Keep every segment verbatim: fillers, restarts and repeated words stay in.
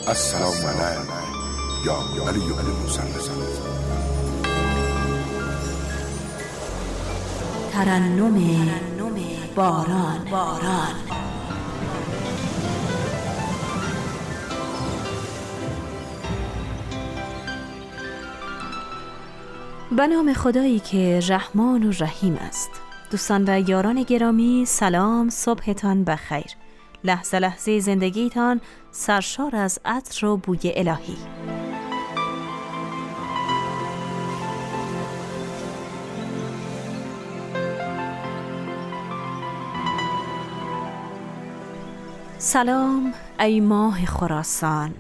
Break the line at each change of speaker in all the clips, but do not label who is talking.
السلام علیک یا علی بن موسی الرضا.
ترنم باران باران به نام خدایی که رحمان و رحیم است. دوستان و یاران گرامی، سلام، صبحتان بخیر. لحظه لحظه زندگیتان سرشار از عطر و بوی الهی. سلام ای ماه خراسان،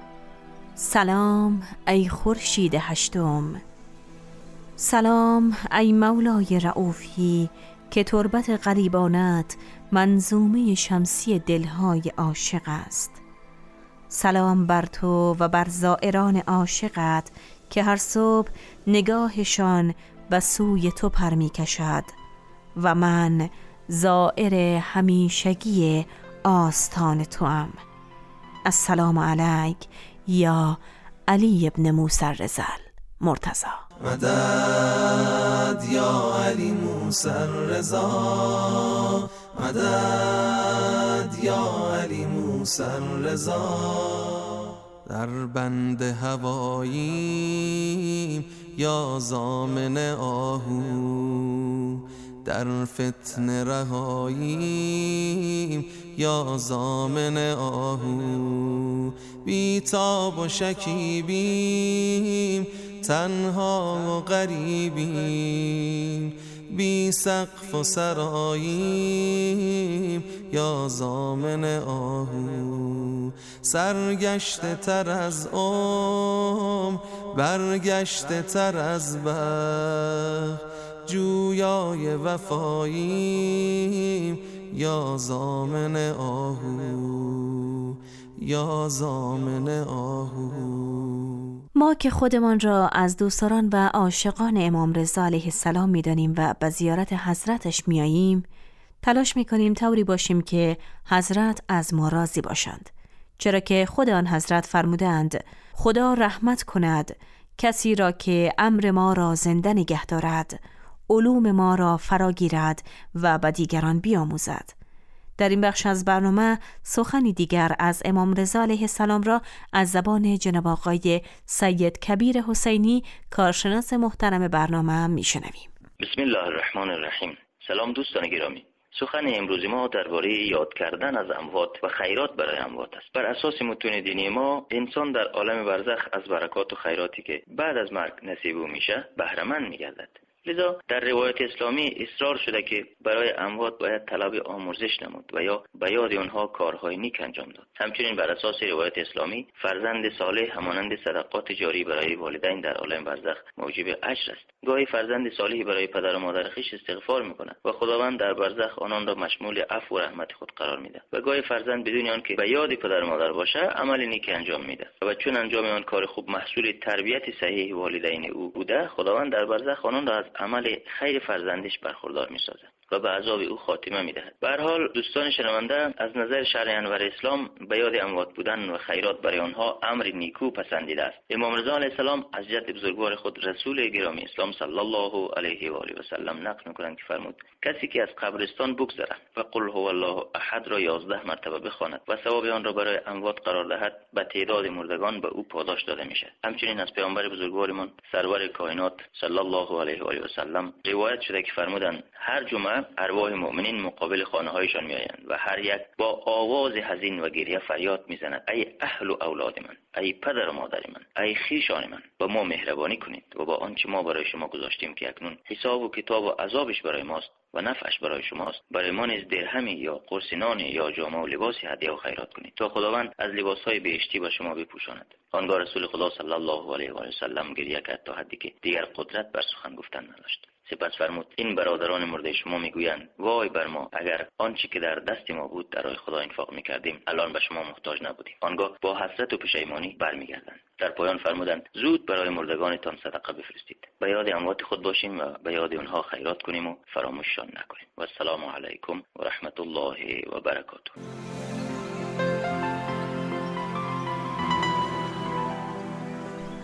سلام ای خورشید هشتم، سلام ای مولای رؤوفی که تربت غریبانت منظومه شمسی دلهای عاشق است. سلام بر تو و بر زائران عاشقت که هر صبح نگاهشان به سوی تو پر می کشد و من زائر همیشگی آستان توام. السلام علیک یا علی ابن موسی الرضا مرتضی.
مدد یا علی موسی الرضا، مدد یا علی موسی الرضا. در بند هواییم یا ضامن آهو، در فتنه رهاییم یا ضامن آهو. بی تاب و شکیبیم، تنها و غریبیم، بی سقف و سراییم یا ضامن آهو. سرگشته تر از عمر، برگشته تر از بخت، جویای وفاییم یا ضامن آهو، یا ضامن آهو.
ما که خودمان را از دوستداران و عاشقان امام رضا علیه السلام می‌دانیم و به زیارت حضرتش میاییم، تلاش می‌کنیم طوری باشیم که حضرت از ما راضی باشند، چرا که خود آن حضرت فرمودند خدا رحمت کند کسی را که امر ما را زنده نگه دارد، علوم ما را فراگیرد و به دیگران بیاموزد. در این بخش از برنامه سخنی دیگر از امام رضا علیه السلام را از زبان جناب آقای سید کبیر حسینی، کارشناس محترم برنامه میشنویم.
بسم الله الرحمن الرحیم. سلام دوستان گرامی. سخن امروزی ما درباره یاد کردن از اموات و خیرات برای اموات است. بر اساس متون دینی ما، انسان در عالم برزخ از برکات و خیراتی که بعد از مرگ نصیب او میشه بهره مند میگردد. لذا در روایت اسلامی اصرار شده که برای اموات باید طلب آمرزش نمود و یا به یاد آنها کارهای نیک انجام داد. همچنین بر اساس روایت اسلامی فرزند صالح همانند صدقات جاری برای والدین در عالم برزخ موجب اجر است. گاهی فرزند صالحی برای پدر و مادر خویش استغفار می‌کند و خداوند در برزخ آنان را مشمول عفو و رحمت خود قرار می‌دهد. و گاهی فرزند بدون آنکه به یاد پدر و مادر باشه عمل نیک انجام می‌دهد و چون انجام آن کار خوب محصول تربیت صحیح والدین او بوده، خداوند در برزخ آنان را از عمل خیر فرزندش برخوردار می‌سازد و به عذاب او خاتمه می‌دهد. به هر حال دوستان شنونده، از نظر شرع انور اسلام به یاد اموات بودن و خیرات برای آنها امر نیکو پسندیده است. امام رضا علیه السلام از جد بزرگوار خود رسول گرامی اسلام صلی الله علیه و آله و سلم نقل می‌کنند که فرمود کسی که از قبرستان بگذرد و قل هو الله احد را یازده مرتبه بخواند و ثواب آن را برای اموات قرار دهد، به تعداد مردگان به او پاداش داده می‌شود. همچنین از پیامبر بزرگوارمان سرور کائنات صلی الله علیه و آله و سلم روایت شده که فرمودند هر جمعه ارواح مؤمنین مقابل خانه‌هایشان میآیند و هر یک با آواز حزین و گریه فریاد میزنند ای اهل و اولاد من، ای پدر و مادر من، ای خویشان من، با ما مهربانی کنید و با آنچه ما برای شما گذاشتیم که اکنون حساب و کتاب و عذابش برای ماست و نفعش برای شماست، برای ما نیز درهمی یا قرص نانی یا جامه و لباسی هدیه و خیرات کنید تا خداوند از لباسهای بهشتی به شما بپوشاند. آنگاه رسول خدا صلی الله علیه و آله و سلم گریه کرد تا حدی که دیگر قدرت بر سخن گفتن نداشت. سپس فرمود این برادران مرده شما میگویند وای بر ما اگر آنچه که در دست ما بود در راه خدا انفاق میکردیم الان به شما محتاج نبودیم. آنگاه با حسرت و پشیمانی برمیگردند. در پایان فرمودند زود برای مردگانتان صدقه بفرستید. به یاد اموات خود باشیم و به یاد آنها خیرات کنیم و فراموششان نکنیم. و السلام علیکم و رحمت الله و برکاته.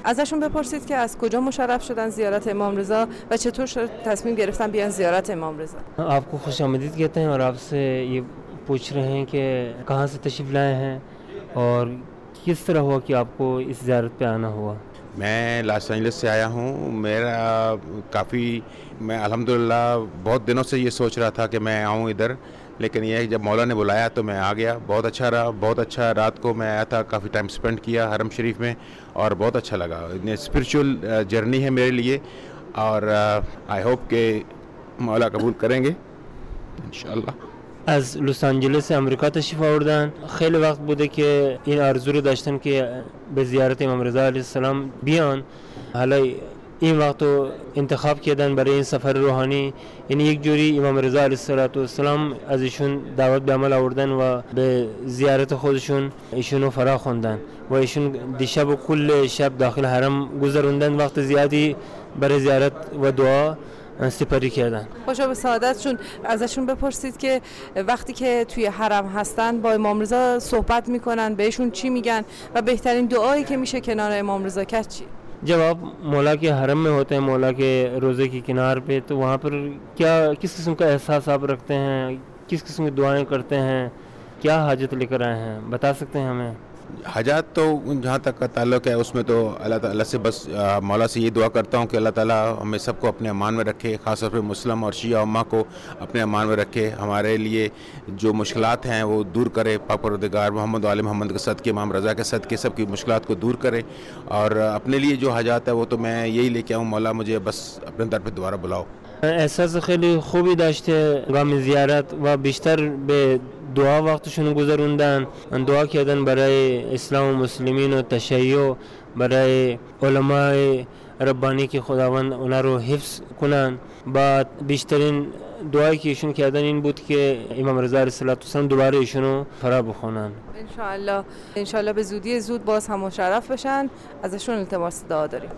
ازشون بپرسید که از کجا مشرف شدن زیارت امام رضا و چطور شد تصمیم گرفتن بیان زیارت امام رضا.
आपको खुश आमदीद कहते हैं और आपसे ये पूछ रहे हैं कि कहाँ से तशरीफ़ लाए हैं और किस तरह हुआ कि आपको इस ज़ियारत पे आना हुआ।
मैं लॉस एंजलिस से आया हूँ। मेरा काफ़ी मैं अल्हम्दुलिल्लाह बहुत दिनों से ये सोच रहा था कि मैं आऊँ इधर, लेकिन ये जब मौला ने बुलाया तो मैं आ गया। बहुत अच्छा रहा, बहुत अच्छा। रात को मैं आया था, काफ़ी टाइम स्पेंड किया हरम शरीफ में और बहुत अच्छा लगा। स्पिरिचुअल जर्नी है मेरे लिए और आई होप के मौला कबूल करेंगे इंशाअल्लाह।
از لس آنجلس آمریکا تشریف آوردن. خیلی وقت بوده که این آرزو رو داشتن که به زیارت امام رضا علیه السلام بیان. حالا این وقت رو انتخاب کردن برای این سفر روحانی. یعنی یک جوری امام رضا علیه السلام از ایشون دعوت به عمل آوردن و به زیارت خودشون ایشون رو فرا خوندن و ایشون دیشب و کل شب داخل حرم گذروندن، وقت زیادی برای زیارت و دعا سپری کردن.
خوشا به سعادتشون. ازشون بپرسید که وقتی که توی حرم هستن با امام رضا صحبت میکنن، بهشون چی میگن و بهترین دعایی که میشه کنار امام رضا کرد چی؟
जब आप मौला के हरम में होते हैं, मौला के रोज़े की किनार पे, तो वहाँ पर क्या किस किस्म का एहसास आप रखते हैं, किस किस्म की दुआएं करते हैं, क्या हाजत लेकर आए हैं, बता सकते हैं हमें?
हजात तो जहाँ तक का ताल्लुक़ है उसमें तो अल्लाह ताला से बस आ, मौला से ये दुआ करता हूँ कि अल्लाह ताला हमें सबको अपने अमान में रखे, ख़ास तौर पे मुस्लिम और शिया उम्मा को अपने अमान में रखे। हमारे लिए जो मुश्किलात हैं वो दूर करे। पाक परवरदिगार मोहम्मद वाले मोहम्मद के सदक़े, इमाम रज़ा के सदक़े सबकी मुश्किलात को दूर करे। और अपने लिए जो हजात है वो तो मैं यही लेके आऊँ, मौला मुझे बस अपने दर पर दोबारा बुलाओ।
احساس خیلی خوبی داشته گام زیارت و بیشتر به دعا وقتشون گذروندن، دعا کردن برای اسلام و مسلمین و تشیع، برای علماء ربانی که خداوند اونا رو حفظ کنن. بعد بیشترین دعایی که ایشون کردن این بود که امام رضا علیه السلام دوباره ایشون رو فرا بخونن.
انشاءالله انشاءالله به زودی زود باز هم مشرف بشن. ازشون التماس دعا داریم.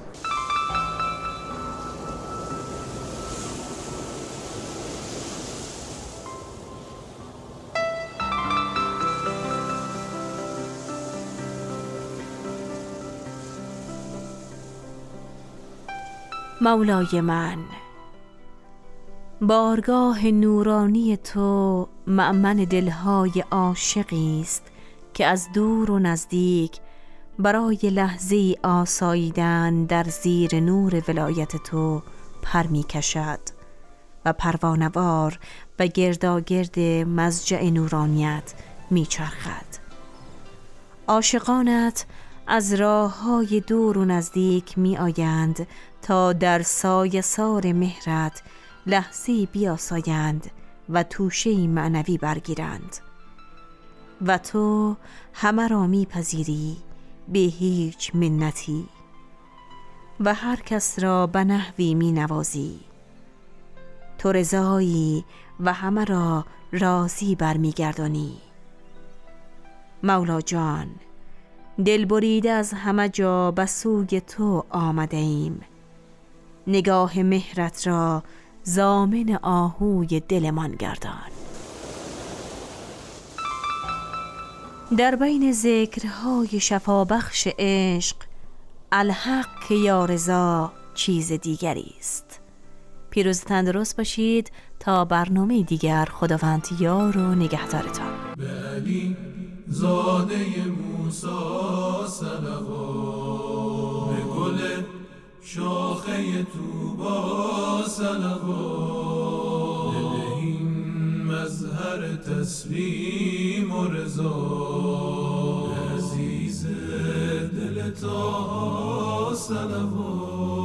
مولای من، بارگاه نورانی تو مأمن دلهای عاشقی است که از دور و نزدیک برای لحظه‌ای آساییدن در زیر نور ولایت تو پر می کشد و پروانه‌وار و گرداگرد مضجع نورانیت می چرخد. عاشقانت از راه‌های دور و نزدیک می آیند تا در سایه سار مهرت لحظه‌ای بیاسایند و توشه‌ای معنوی برگیرند و تو همه را می پذیری به هیچ منتی و هر کس را به نحوی می نوازی. تو رضایی و همه را راضی برمی گردانی. مولا جان، دل بریده از همه جا به سوی تو آمده ایم. نگاه مهرت را ضامن آهوی دلمان گردان. در بین ذکرهای شفابخش عشق، الحق یا رضا چیز دیگری است. پیروز تندرست باشید تا برنامه دیگر. خداوند یار و نگهدارتان.
علی زاده موسی صلوات، به گل شاخه طوبا صلوات، به این مظهر تسلیم و رضا، عزیز دل طه صلوات.